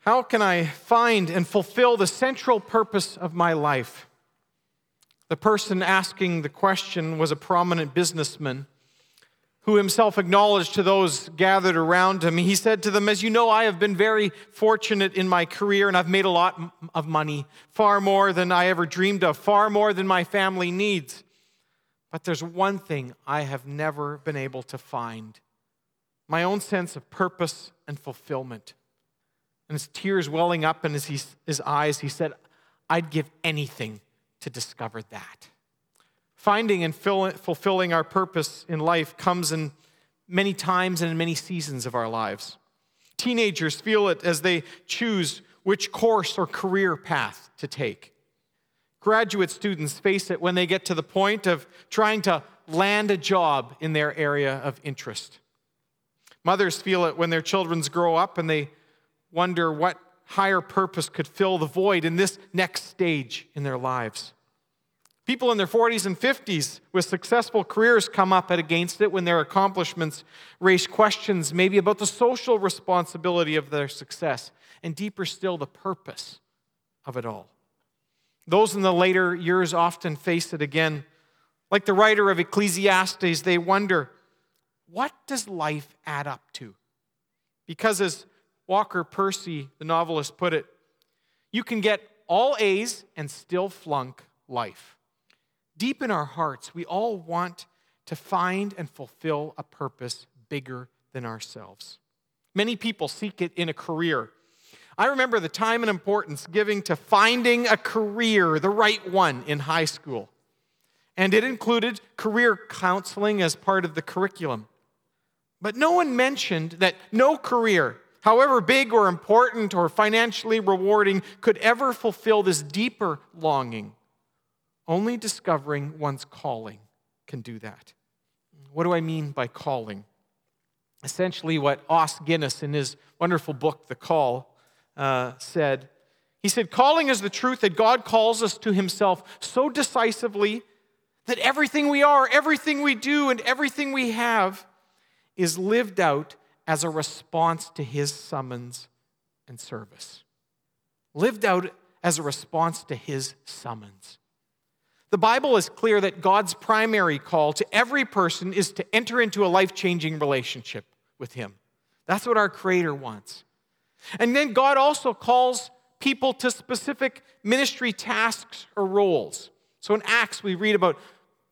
How can I find and fulfill the central purpose of my life? The person asking the question was a prominent businessman who himself acknowledged to those gathered around him. He said to them, "As you know, I have been very fortunate in my career, and I've made a lot of money, far more than I ever dreamed of, far more than my family needs. But there's one thing I have never been able to find: my own sense of purpose and fulfillment." And his tears welling up in his eyes, he said, "I'd give anything to discover that." Finding and fulfilling our purpose in life comes in many times and in many seasons of our lives. Teenagers feel it as they choose which course or career path to take. Graduate students face it when they get to the point of trying to land a job in their area of interest. Mothers feel it when their children grow up and they wonder what higher purpose could fill the void in this next stage in their lives. People in their 40s and 50s with successful careers come up against it when their accomplishments raise questions maybe about the social responsibility of their success, and deeper still, the purpose of it all. Those in the later years often face it again. Like the writer of Ecclesiastes, they wonder, what does life add up to? Because as Walker Percy, the novelist, put it, you can get all A's and still flunk life. Deep in our hearts, we all want to find and fulfill a purpose bigger than ourselves. Many people seek it in a career. I remember the time and importance given to finding a career, the right one, in high school. And it included career counseling as part of the curriculum. But no one mentioned that no career, however big or important or financially rewarding, could ever fulfill this deeper longing. Only discovering one's calling can do that. What do I mean by calling? Essentially what Os Guinness in his wonderful book, The Call, said. He said, calling is the truth that God calls us to himself so decisively that everything we are, everything we do, and everything we have is lived out as a response to his summons and service. Lived out as a response to his summons. The Bible is clear that God's primary call to every person is to enter into a life-changing relationship with him. That's what our Creator wants. And then God also calls people to specific ministry tasks or roles. So in Acts, we read about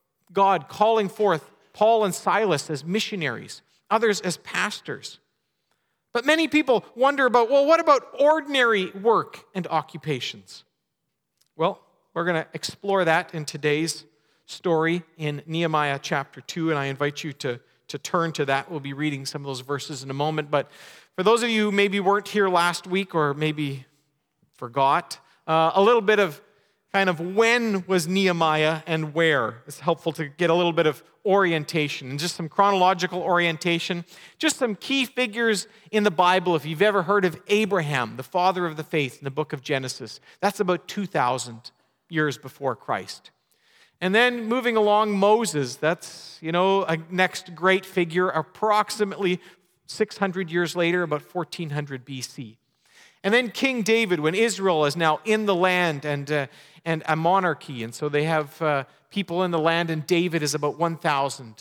God calling forth Paul and Silas as missionaries, others as pastors. But many people wonder about, well, what about ordinary work and occupations? Well, we're going to explore that in today's story in Nehemiah chapter 2, and I invite you to turn to that. We'll be reading some of those verses in a moment. But for those of you who maybe weren't here last week or maybe forgot, a little bit of kind of when was Nehemiah and where. It's helpful to get a little bit of orientation and just some chronological orientation. Just some key figures in the Bible. If you've ever heard of Abraham, the father of the faith in the book of Genesis, that's about 2,000 years before Christ. And then moving along, Moses, that's, a next great figure, approximately 600 years later, about 1400 BC. And then King David, when Israel is now in the land and a monarchy, and so they have people in the land, and David is about 1,000.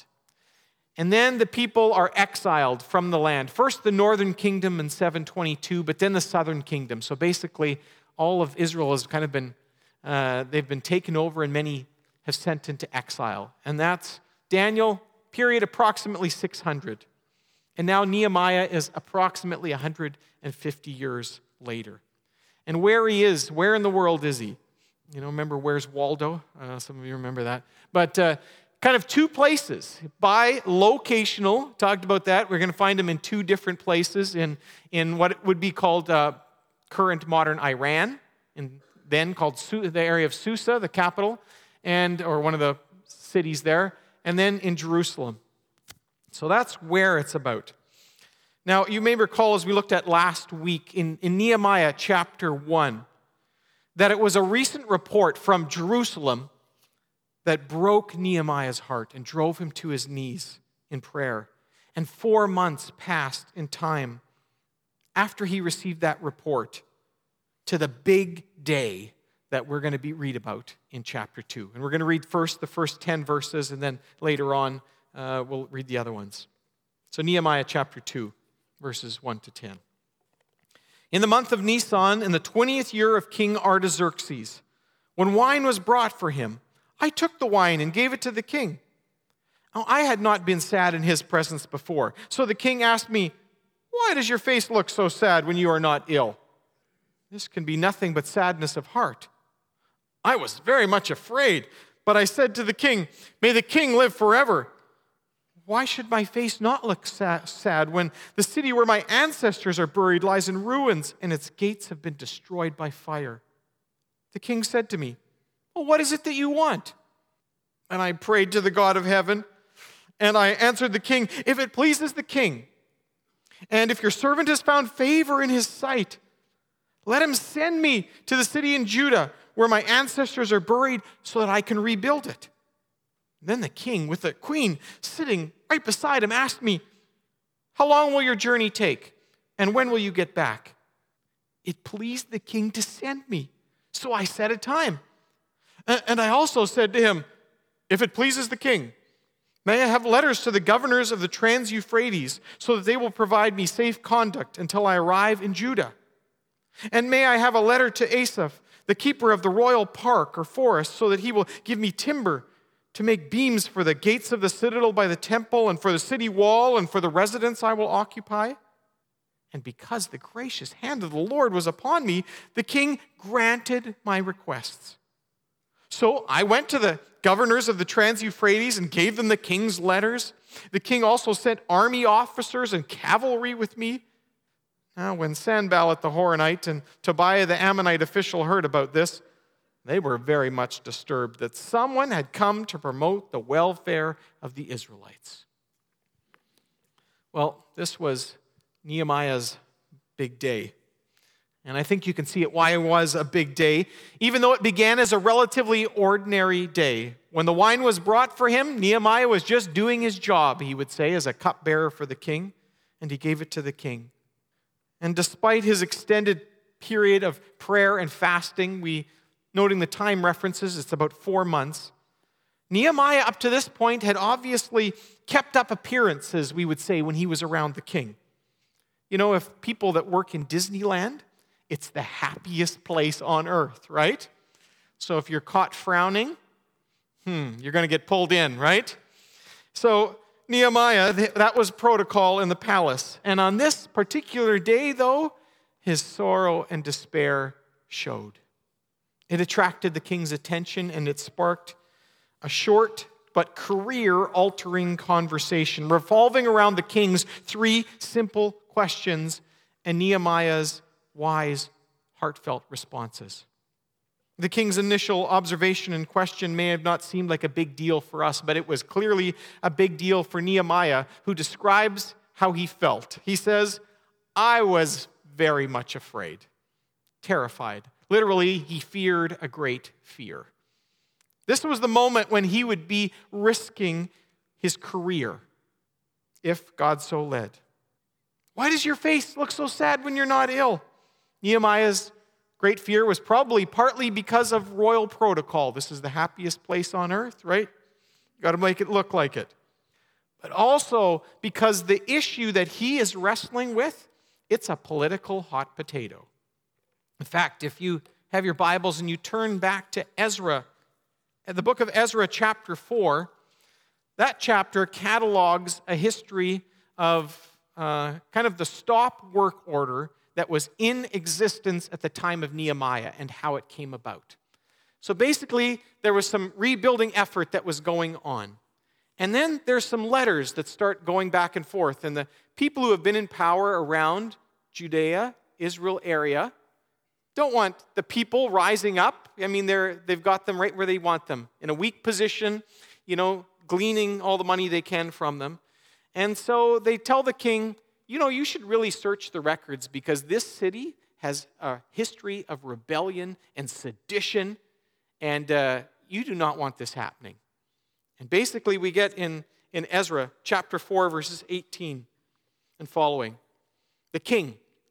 And then the people are exiled from the land. First the northern kingdom in 722, but then the southern kingdom. So basically, all of Israel has kind of been they've been taken over, and many have sent into exile. And that's Daniel, period approximately 600. And now Nehemiah is approximately 150 years later. And where he is, where in the world is he? Remember Where's Waldo? Some of you remember that. But kind of two places. By locational, talked about that. We're going to find him in two different places in what would be called current modern Iran, then called the area of Susa, the capital, or one of the cities there, and then in Jerusalem. So that's where it's about. Now, you may recall, as we looked at last week in Nehemiah chapter 1, that it was a recent report from Jerusalem that broke Nehemiah's heart and drove him to his knees in prayer. And 4 months passed in time after he received that report to the big day that we're going to read about in chapter 2. And we're going to read first the first 10 verses, and then later on we'll read the other ones. So Nehemiah chapter 2, verses 1 to 10. In the month of Nisan, in the 20th year of King Artaxerxes, when wine was brought for him, I took the wine and gave it to the king. Now, I had not been sad in his presence before. So the king asked me, "Why does your face look so sad when you are not ill?" This can be nothing but sadness of heart. I was very much afraid, but I said to the king, "May the king live forever. Why should my face not look sad when the city where my ancestors are buried lies in ruins and its gates have been destroyed by fire?" The king said to me, "Well, what is it that you want?" And I prayed to the God of heaven, and I answered the king, "If it pleases the king, and if your servant has found favor in his sight, let him send me to the city in Judah where my ancestors are buried so that I can rebuild it." Then the king, with the queen sitting right beside him, asked me, "How long will your journey take, and when will you get back?" It pleased the king to send me, so I set a time. And I also said to him, "If it pleases the king, may I have letters to the governors of the Trans-Euphrates so that they will provide me safe conduct until I arrive in Judah? And may I have a letter to Asaph, the keeper of the royal park or forest, so that he will give me timber to make beams for the gates of the citadel by the temple and for the city wall and for the residence I will occupy?" And because the gracious hand of the Lord was upon me, the king granted my requests. So I went to the governors of the Trans-Euphrates and gave them the king's letters. The king also sent army officers and cavalry with me. Now, when Sanballat the Horonite and Tobiah the Ammonite official heard about this, they were very much disturbed that someone had come to promote the welfare of the Israelites. Well, this was Nehemiah's big day. And I think you can see why it was a big day, even though it began as a relatively ordinary day. When the wine was brought for him, Nehemiah was just doing his job, he would say, as a cupbearer for the king, and he gave it to the king. And despite his extended period of prayer and fasting, noting the time references, it's about 4 months, Nehemiah up to this point had obviously kept up appearances, we would say, when he was around the king. You know, if people that work in Disneyland, it's the happiest place on earth, right? So if you're caught frowning, you're going to get pulled in, right? So Nehemiah, that was protocol in the palace. And on this particular day, though, his sorrow and despair showed. It attracted the king's attention, and it sparked a short but career-altering conversation revolving around the king's 3 simple questions and Nehemiah's wise, heartfelt responses. The king's initial observation and question may have not seemed like a big deal for us, but it was clearly a big deal for Nehemiah, who describes how he felt. He says, "I was very much afraid, terrified." Literally, he feared a great fear. This was the moment when he would be risking his career, if God so led. "Why does your face look so sad when you're not ill?" Nehemiah's great fear was probably partly because of royal protocol. This is the happiest place on earth, right? You got to make it look like it. But also because the issue that he is wrestling with, it's a political hot potato. In fact, if you have your Bibles and you turn back to Ezra, the book of Ezra chapter 4, that chapter catalogs a history of kind of the stop work order that was in existence at the time of Nehemiah and how it came about. So basically, there was some rebuilding effort that was going on. And then there's some letters that start going back and forth. And the people who have been in power around Judea, Israel area, don't want the people rising up. I mean, they've got them right where they want them, in a weak position, gleaning all the money they can from them. And so they tell the king, you should really search the records because this city has a history of rebellion and sedition, and you do not want this happening. And basically we get in Ezra chapter 4, verses 18 and following. The king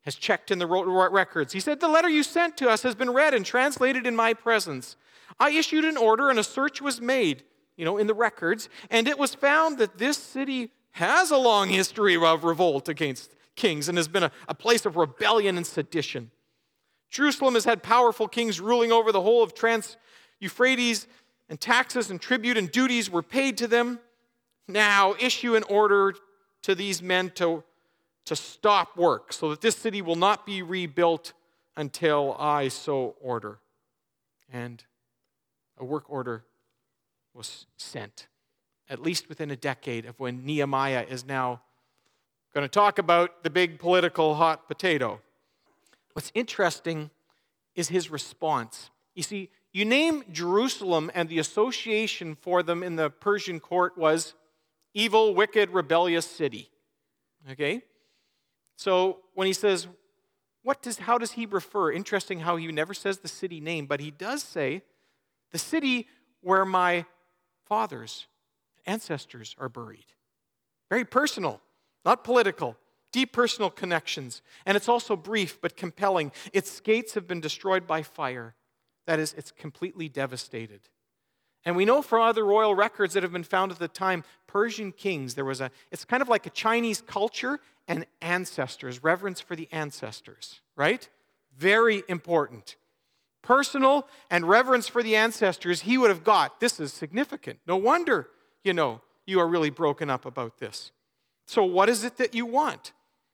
has checked in the records. He said, "The letter you sent to us has been read and translated in my presence. I issued an order and a search was made, in the records, and it was found that this city has a long history of revolt against kings and has been a place of rebellion and sedition. Jerusalem has had powerful kings ruling over the whole of Trans-Euphrates, and taxes and tribute and duties were paid to them. Now issue an order to these men to stop work so that this city will not be rebuilt until I so order." And a work order was sent, at least within a decade of when Nehemiah is now going to talk about the big political hot potato. What's interesting is his response. You see, you name Jerusalem, and the association for them in the Persian court was evil, wicked, rebellious city. Okay? So when he says, how does he refer? Interesting how he never says the city name, but he does say, the city where my fathers, ancestors are buried. Very personal, not political. Deep personal connections. And it's also brief but compelling. Its gates have been destroyed by fire. That is, it's completely devastated. And we know from other royal records that have been found at the time, Persian kings, it's kind of like a Chinese culture and ancestors, reverence for the ancestors, right? Very important. Personal and reverence for the ancestors he would have got. This is significant. No wonder, you are really broken up about this. So what is it that you want?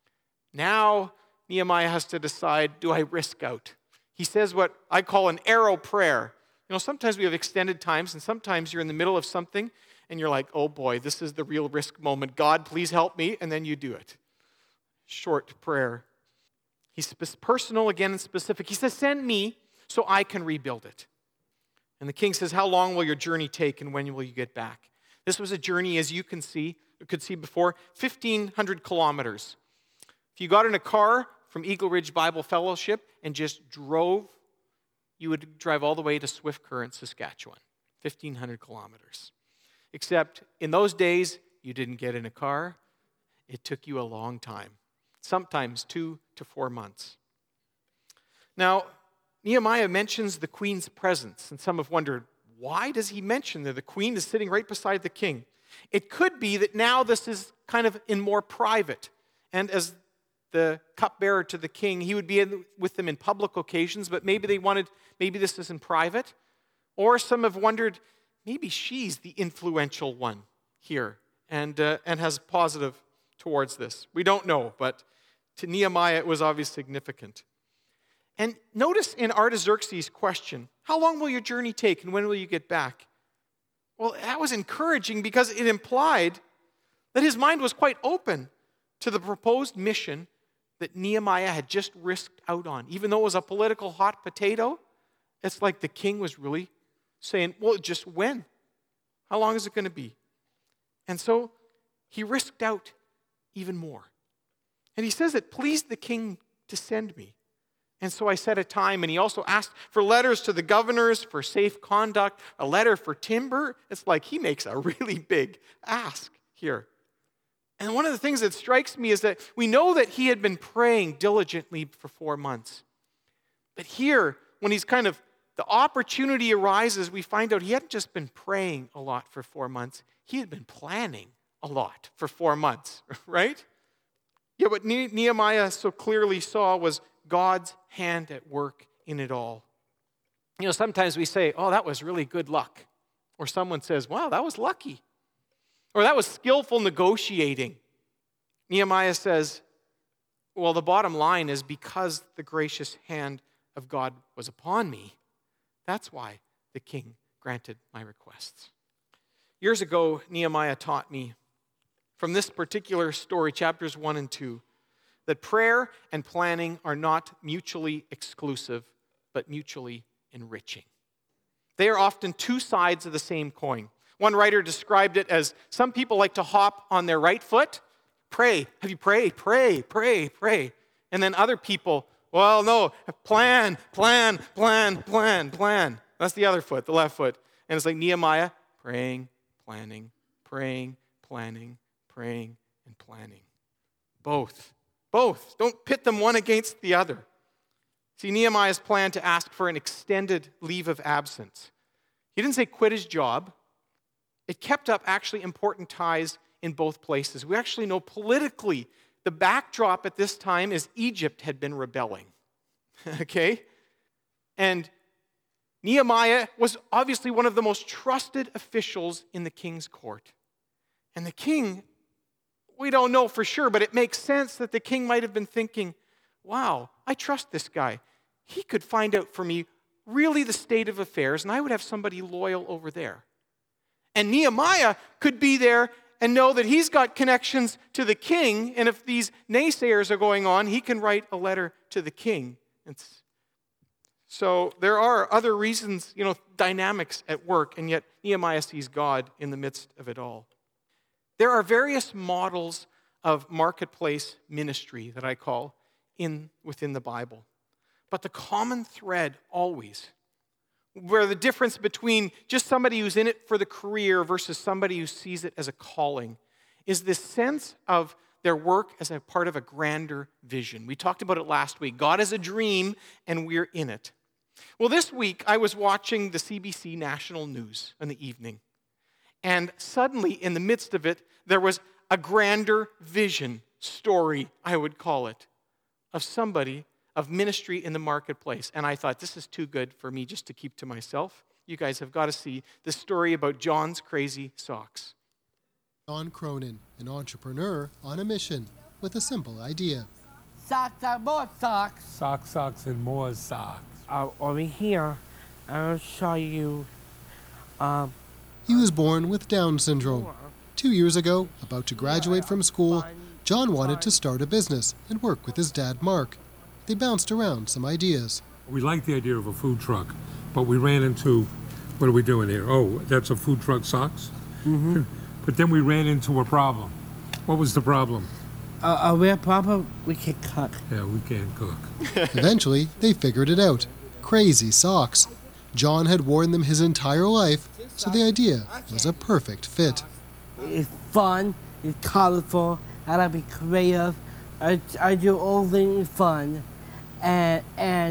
Now Nehemiah has to decide, do I risk out? He says what I call an arrow prayer. Sometimes we have extended times, and sometimes you're in the middle of something, and you're like, oh boy, this is the real risk moment. God, please help me, and then you do it. Short prayer. He's personal again and specific. He says, send me so I can rebuild it. And the king says, how long will your journey take, and when will you get back? This was a journey, as you could see before, 1,500 kilometers. If you got in a car from Eagle Ridge Bible Fellowship and just drove, you would drive all the way to Swift Current, Saskatchewan, 1,500 kilometers. Except in those days, you didn't get in a car. It took you a long time, sometimes 2 to 4 months. Now, Nehemiah mentions the queen's presence, and some have wondered, why does he mention that the queen is sitting right beside the king? It could be that now this is kind of in more private, and as the cupbearer to the king, he would be with them in public occasions, but maybe this is in private. Or some have wondered, maybe she's the influential one here and has positive towards this. We don't know, but to Nehemiah it was obviously significant. And notice in Artaxerxes' question, how long will your journey take and when will you get back? Well, that was encouraging because it implied that his mind was quite open to the proposed mission that Nehemiah had just risked out on. Even though it was a political hot potato, it's like the king was really saying, well, just when? How long is it going to be? And so he risked out even more. And he says it pleased the king to send me. And so I set a time, and he also asked for letters to the governors for safe conduct, a letter for timber. It's like he makes a really big ask here. And one of the things that strikes me is that we know that he had been praying diligently for 4 months. But here, when the opportunity arises, we find out he hadn't just been praying a lot for 4 months. He had been planning a lot for 4 months, right? Yet what Nehemiah so clearly saw was God's hand at work in it all. Sometimes we say, oh, that was really good luck. Or someone says, wow, that was lucky. Or that was skillful negotiating. Nehemiah says, well, the bottom line is because the gracious hand of God was upon me, that's why the king granted my requests. Years ago, Nehemiah taught me from this particular story, chapters 1 and 2, that prayer and planning are not mutually exclusive, but mutually enriching. They are often two sides of the same coin. One writer described it as some people like to hop on their right foot, pray. Have you prayed? Pray, pray, pray. And then other people, well, no, plan. That's the other foot, the left foot. And it's like Nehemiah, praying, planning, and planning. Both Both. Don't pit them one against the other. See, Nehemiah's plan to ask for an extended leave of absence. He didn't say quit his job. It kept up actually important ties in both places. We actually know politically the backdrop at this time is Egypt had been rebelling. Okay? And Nehemiah was obviously one of the most trusted officials in the king's court. And the king, we don't know for sure, but it makes sense that the king might have been thinking, wow, I trust this guy. He could find out for me really the state of affairs, and I would have somebody loyal over there. And Nehemiah could be there and know that he's got connections to the king, and if these naysayers are going on, he can write a letter to the king. So there are other reasons, dynamics at work, and yet Nehemiah sees God in the midst of it all. There are various models of marketplace ministry that I call within the Bible. But the common thread always, where the difference between just somebody who's in it for the career versus somebody who sees it as a calling, is this sense of their work as a part of a grander vision. We talked about it last week. God is a dream, and we're in it. Well, this week, I was watching the CBC National News in the evening. And suddenly, in the midst of it, there was a grander vision story, I would call it, of ministry in the marketplace. And I thought, this is too good for me just to keep to myself. You guys have got to see the story about John's crazy socks. John Cronin, an entrepreneur on a mission with a simple idea. Socks are more socks. Socks, and more socks. Over here, I'll show you. He was born with Down syndrome. 2 years ago, about to graduate from school, John wanted to start a business and work with his dad, Mark. They bounced around some ideas. We liked the idea of a food truck, but we ran into, what are we doing here? Oh, that's a food truck socks? Mm-hmm. But then we ran into a problem. What was the problem? A real problem, we can cook. Yeah, we can't cook. Eventually, they figured it out. Crazy socks. John had worn them his entire life, so the idea was a perfect fit. It's fun, it's colorful, I gotta be creative. I do all things fun, and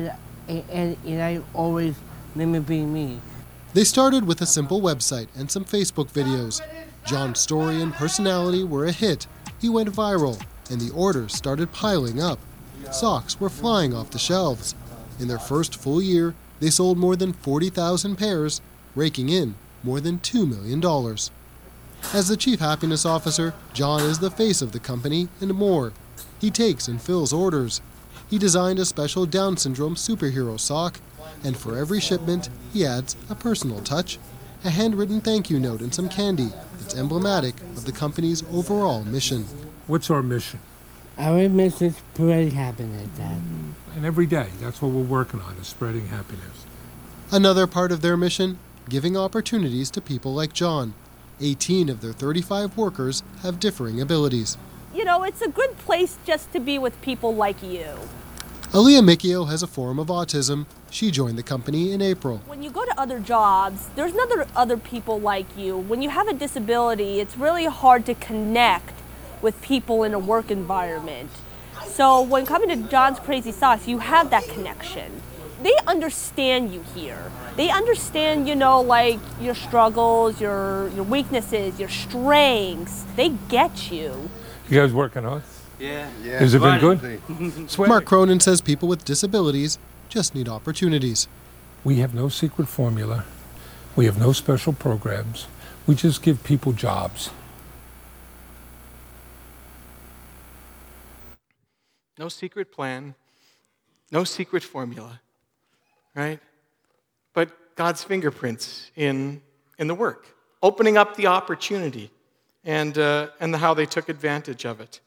I always let me be me. They started with a simple website and some Facebook videos. John's story and personality were a hit. He went viral, and the orders started piling up. Socks were flying off the shelves. In their first full year, they sold more than 40,000 pairs, raking in more than $2 million. As the Chief Happiness Officer, John is the face of the company and more. He takes and fills orders. He designed a special Down syndrome superhero sock, and for every shipment, he adds a personal touch, a handwritten thank you note and some candy that's emblematic of the company's overall mission. What's our mission? Our mission is spreading happiness, Dad. And every day, that's what we're working on, is spreading happiness. Another part of their mission, giving opportunities to people like John. 18 of their 35 workers have differing abilities. It's a good place just to be with people like you. Aaliyah Mikio has a form of autism. She joined the company in April. When you go to other jobs, there's other people like you. When you have a disability, it's really hard to connect with people in a work environment. So when coming to John's Crazy Socks, you have that connection. They understand you here. They understand, your struggles, your weaknesses, your strengths. They get you. You guys working on? Yeah. Has it been good? Mark Cronin says people with disabilities just need opportunities. We have no secret formula. We have no special programs. We just give people jobs. No secret plan, no secret formula, right? But God's fingerprints in the work, opening up the opportunity and how they took advantage of it.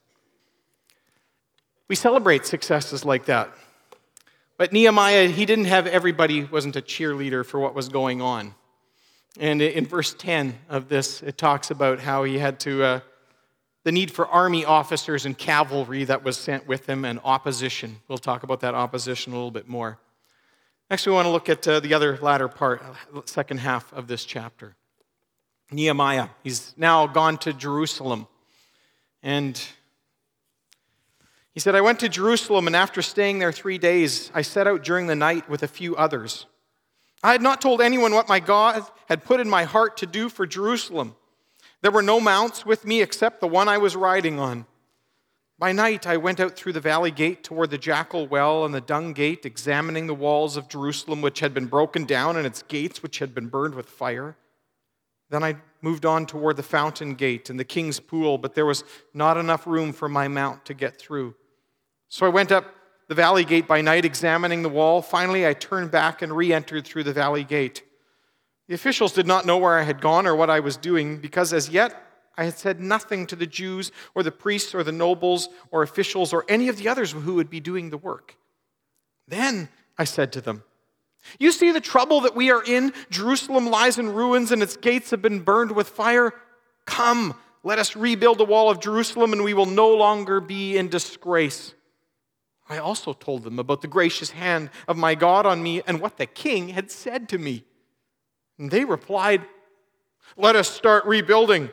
We celebrate successes like that. But Nehemiah, he didn't have everybody, wasn't a cheerleader for what was going on. And in verse 10 of this, it talks about how he had to, the need for army officers and cavalry that was sent with him and opposition. We'll talk about that opposition a little bit more. Next, we want to look at the other latter part, second half of this chapter. Nehemiah, he's now gone to Jerusalem. And He said, I went to Jerusalem, and after staying there 3 days, I set out during the night with a few others. I had not told anyone what my God had put in my heart to do for Jerusalem. There were no mounts with me except the one I was riding on. By night, I went out through the valley gate toward the Jackal Well and the Dung Gate, examining the walls of Jerusalem, which had been broken down, and its gates, which had been burned with fire. Then I moved on toward the Fountain Gate and the King's Pool, but there was not enough room for my mount to get through. So I went up the valley gate by night, examining the wall. Finally, I turned back and re-entered through the valley gate. The officials did not know where I had gone or what I was doing, because as yet I had said nothing to the Jews or the priests or the nobles or officials or any of the others who would be doing the work. Then I said to them, you see the trouble that we are in? Jerusalem lies in ruins and its gates have been burned with fire. Come, let us rebuild the wall of Jerusalem and we will no longer be in disgrace. I also told them about the gracious hand of my God on me and what the king had said to me. And they replied, let us start rebuilding.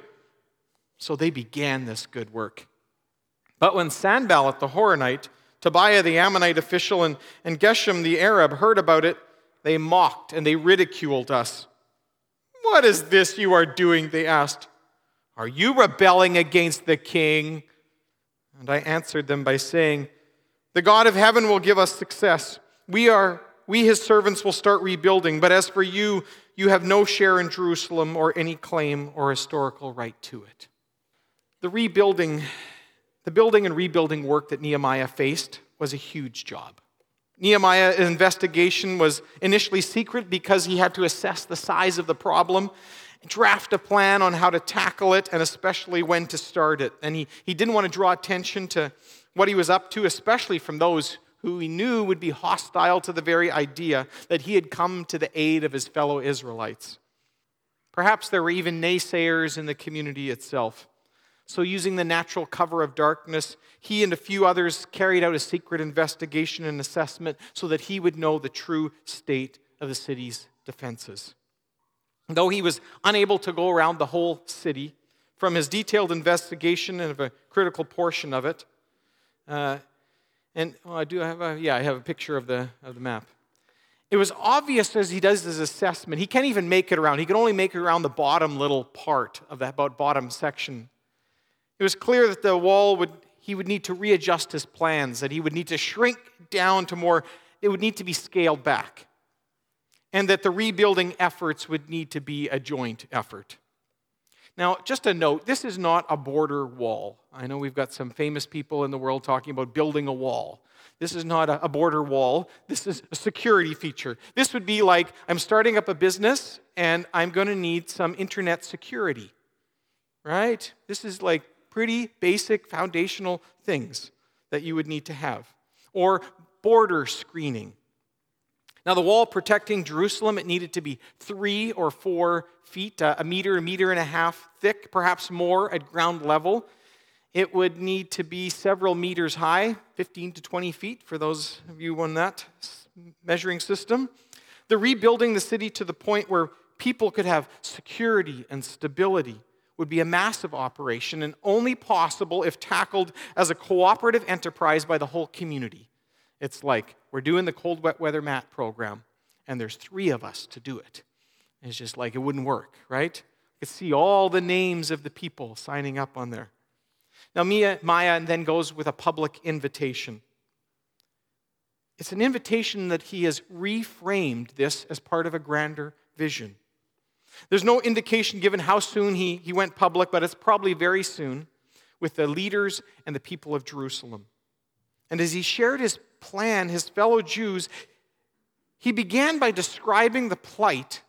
So they began this good work. But when Sanballat the Horonite, Tobiah the Ammonite official, and Geshem the Arab heard about it, they mocked and they ridiculed us. What is this you are doing? They asked. Are you rebelling against the king? And I answered them by saying, the God of heaven will give us success. We his servants will start rebuilding. But as for you, you have no share in Jerusalem or any claim or historical right to it. The building and rebuilding work that Nehemiah faced was a huge job. Nehemiah's investigation was initially secret because he had to assess the size of the problem, draft a plan on how to tackle it, and especially when to start it. And he didn't want to draw attention to what he was up to, especially from those who he knew would be hostile to the very idea that he had come to the aid of his fellow Israelites. Perhaps there were even naysayers in the community itself. So using the natural cover of darkness, he and a few others carried out a secret investigation and assessment so that he would know the true state of the city's defenses. Though he was unable to go around the whole city, from his detailed investigation of a critical portion of it, I have a picture of the map. It was obvious as he does his assessment, he can't even make it around. He can only make it around the bottom little part of that bottom section. It was clear that the wall he would need to readjust his plans, that he would need to shrink down to more, it would need to be scaled back. And that the rebuilding efforts would need to be a joint effort. Now, just a note, this is not a border wall. I know we've got some famous people in the world talking about building a wall. This is not a border wall. This is a security feature. This would be like, I'm starting up a business and I'm going to need some internet security, right? This is like pretty basic foundational things that you would need to have. Or border screening. Now, the wall protecting Jerusalem, it needed to be 3 or 4 feet, a meter and a half thick, perhaps more at ground level. It would need to be several meters high, 15 to 20 feet for those of you on that measuring system. The rebuilding the city to the point where people could have security and stability would be a massive operation and only possible if tackled as a cooperative enterprise by the whole community. It's like we're doing the cold, wet weather mat program, and there's 3 of us to do it. And it's just like it wouldn't work, right? You could see all the names of the people signing up on there. Now, Nehemiah then goes with a public invitation. It's an invitation that he has reframed this as part of a grander vision. There's no indication given how soon he went public, but it's probably very soon with the leaders and the people of Jerusalem. And as he shared his plan, his fellow Jews, he began by describing their plight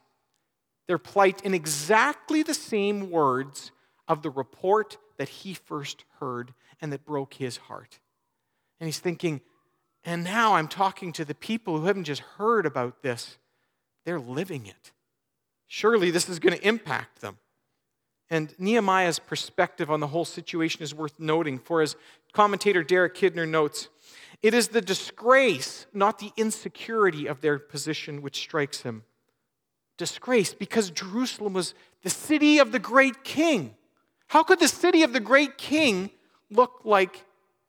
in exactly the same words of the report that he first heard and that broke his heart. And he's thinking, and now I'm talking to the people who haven't just heard about this, they're living it. Surely this is going to impact them. And Nehemiah's perspective on the whole situation is worth noting, for as commentator Derek Kidner notes, it is the disgrace, not the insecurity of their position which strikes him. Disgrace, because Jerusalem was the city of the great king. How could the city of the great king look like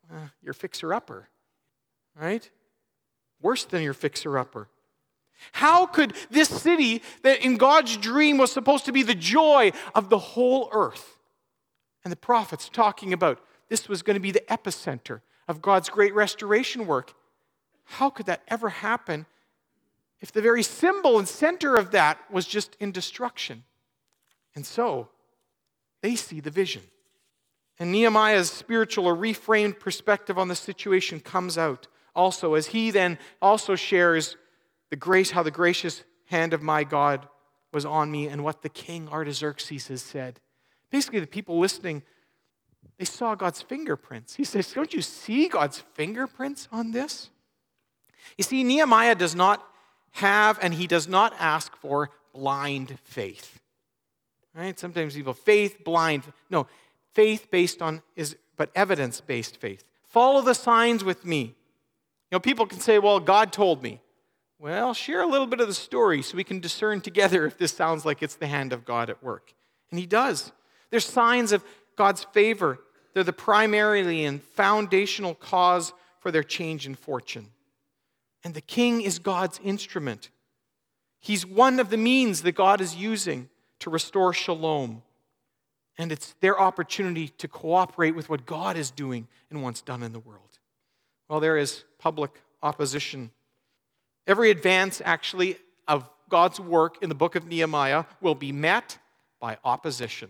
your fixer-upper, right? Worse than your fixer-upper. How could this city that in God's dream was supposed to be the joy of the whole earth, and the prophets talking about this was going to be the epicenter of God's great restoration work, how could that ever happen if the very symbol and center of that was just in destruction? And so, they see the vision. And Nehemiah's spiritual or reframed perspective on the situation comes out also as he then also shares how the gracious hand of my God was on me and what the king Artaxerxes has said. Basically, the people listening, they saw God's fingerprints. He says, don't you see God's fingerprints on this? You see, Nehemiah does not have and he does not ask for blind faith. Right? Sometimes people, faith blind. No, faith based on but evidence-based faith. Follow the signs with me. People can say, well, God told me. Well, share a little bit of the story so we can discern together if this sounds like it's the hand of God at work. And he does. There's signs of God's favor. They're the primarily and foundational cause for their change in fortune. And the king is God's instrument. He's one of the means that God is using to restore shalom. And it's their opportunity to cooperate with what God is doing and wants done in the world. Well, there is public opposition. Every advance, actually, of God's work in the book of Nehemiah will be met by opposition.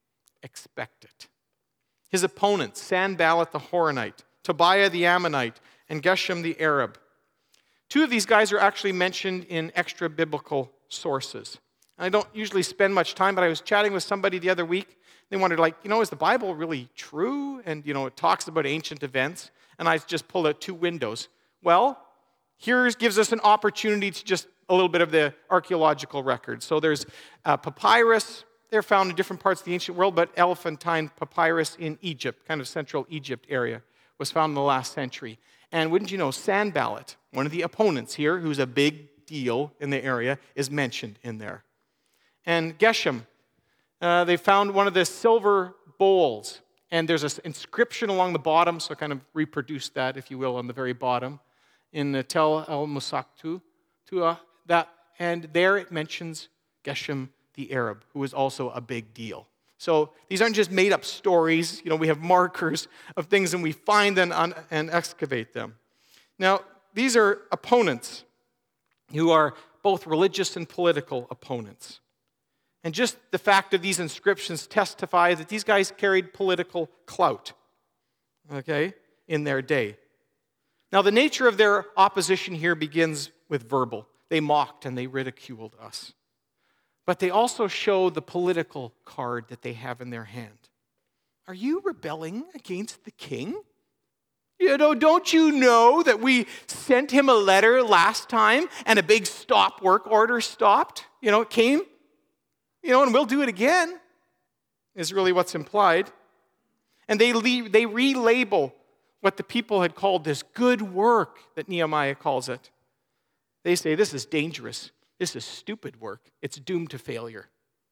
Expect it. His opponents, Sanballat the Horonite, Tobiah the Ammonite, and Geshem the Arab. Two of these guys are actually mentioned in extra biblical sources. I don't usually spend much time, but I was chatting with somebody the other week. They wondered, is the Bible really true? And, it talks about ancient events. And I just pulled out two windows. Well, here gives us an opportunity to just a little bit of the archaeological record. So there's papyrus. They're found in different parts of the ancient world, but elephantine papyrus in Egypt, kind of central Egypt area, was found in the last century. And wouldn't you know, Sanballat, one of the opponents here, who's a big deal in the area, is mentioned in there. And Geshem, they found one of the silver bowls, and there's an inscription along the bottom, so I kind of reproduced that, if you will, on the very bottom, in Tel el-Musaktu, and there it mentions Geshem the Arab, who was also a big deal. So these aren't just made-up stories. We have markers of things, and we find them and excavate them. Now, these are opponents who are both religious and political opponents. And just the fact of these inscriptions testify that these guys carried political clout, in their day. Now, the nature of their opposition here begins with verbal. They mocked and they ridiculed us. But they also show the political card that they have in their hand. Are you rebelling against the king? Don't you know that we sent him a letter last time and a big stop work order stopped? It came. And we'll do it again, is really what's implied. And they relabel what the people had called this good work that Nehemiah calls it. They say this is dangerous. This is stupid work. It's doomed to failure.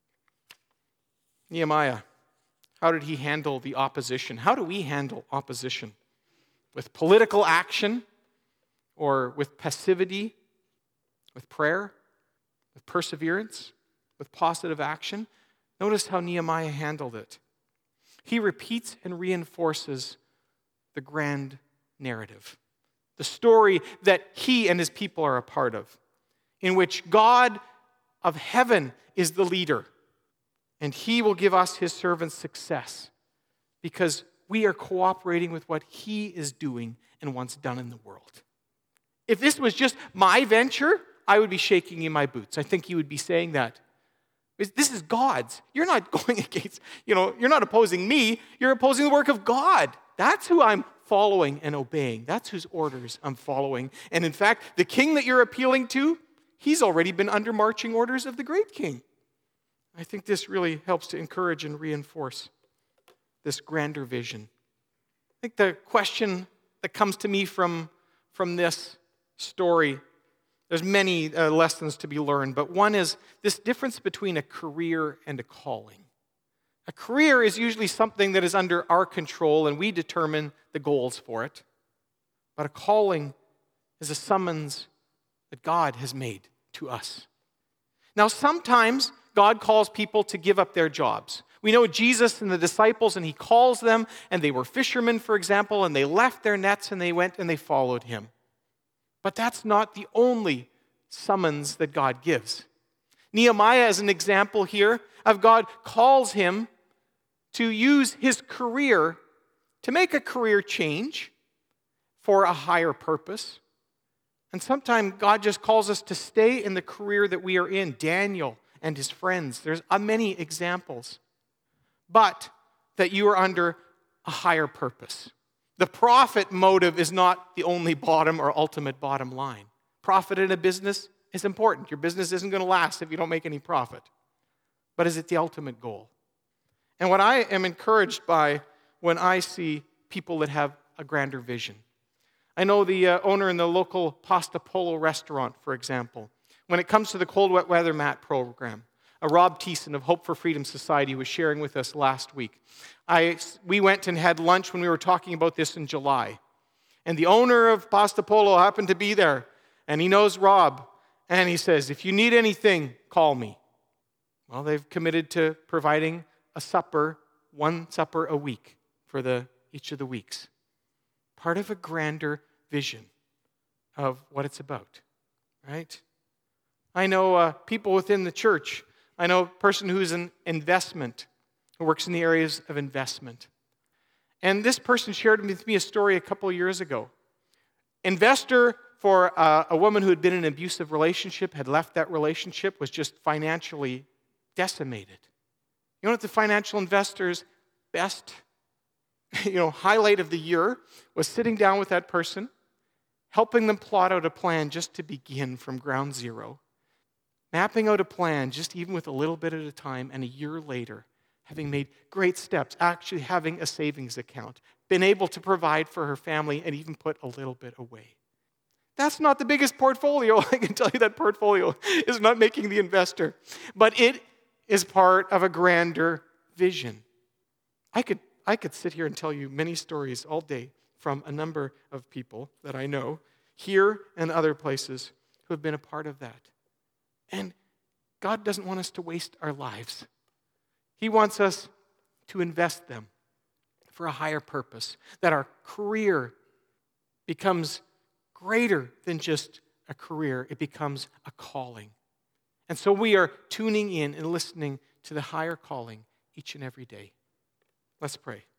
Nehemiah, how did he handle the opposition? How do we handle opposition? With political action, or with passivity, with prayer, with perseverance, with positive action? Notice how Nehemiah handled it. He repeats and reinforces the grand narrative, the story that he and his people are a part of, in which God of heaven is the leader, and he will give us, his servants, success because we are cooperating with what he is doing and wants done in the world. If this was just my venture, I would be shaking in my boots. I think he would be saying that. This is God's. You're not going against, you're not opposing me. You're opposing the work of God. That's who I'm following and obeying. That's whose orders I'm following. And in fact, the king that you're appealing to, he's already been under marching orders of the great king. I think this really helps to encourage and reinforce this grander vision. I think the question that comes to me from this story, there's many lessons to be learned, but one is this difference between a career and a calling. A career is usually something that is under our control and we determine the goals for it. But a calling is a summons that God has made to us. Now, sometimes God calls people to give up their jobs. We know Jesus and the disciples, and he calls them, and they were fishermen, for example, and they left their nets and they went and they followed him. But that's not the only summons that God gives. Nehemiah is an example here of God calls him to use his career to make a career change for a higher purpose. And sometimes God just calls us to stay in the career that we are in. Daniel and his friends, there's many examples. But that you are under a higher purpose. The profit motive is not the only bottom or ultimate bottom line. Profit in a business is important. Your business isn't going to last if you don't make any profit. But is it the ultimate goal? And what I am encouraged by when I see people that have a grander vision. I know the owner in the local Pasta Polo restaurant, for example. When it comes to the cold wet weather mat program, Rob Thiessen of Hope for Freedom Society was sharing with us last week. We went and had lunch when we were talking about this in July. And the owner of Pasta Polo happened to be there. And he knows Rob. And he says, if you need anything, call me. Well, they've committed to providing a supper, one supper a week for each of the weeks. Part of a grander vision of what it's about, right? I know people within the church. I know a person who's in investment, who works in the areas of investment. And this person shared with me a story a couple of years ago. Investor for a woman who had been in an abusive relationship, had left that relationship, was just financially decimated. You know what the financial investor's best highlight of the year was? Sitting down with that person, helping them plot out a plan just to begin from ground zero, mapping out a plan just even with a little bit at a time, and a year later, having made great steps, actually having a savings account, been able to provide for her family and even put a little bit away. That's not the biggest portfolio. I can tell you that portfolio is not making the investor. But it is part of a grander vision. I could sit here and tell you many stories all day from a number of people that I know, here and other places, who have been a part of that. And God doesn't want us to waste our lives. He wants us to invest them for a higher purpose, that our career becomes greater than just a career. It becomes a calling. And so we are tuning in and listening to the higher calling each and every day. Let's pray.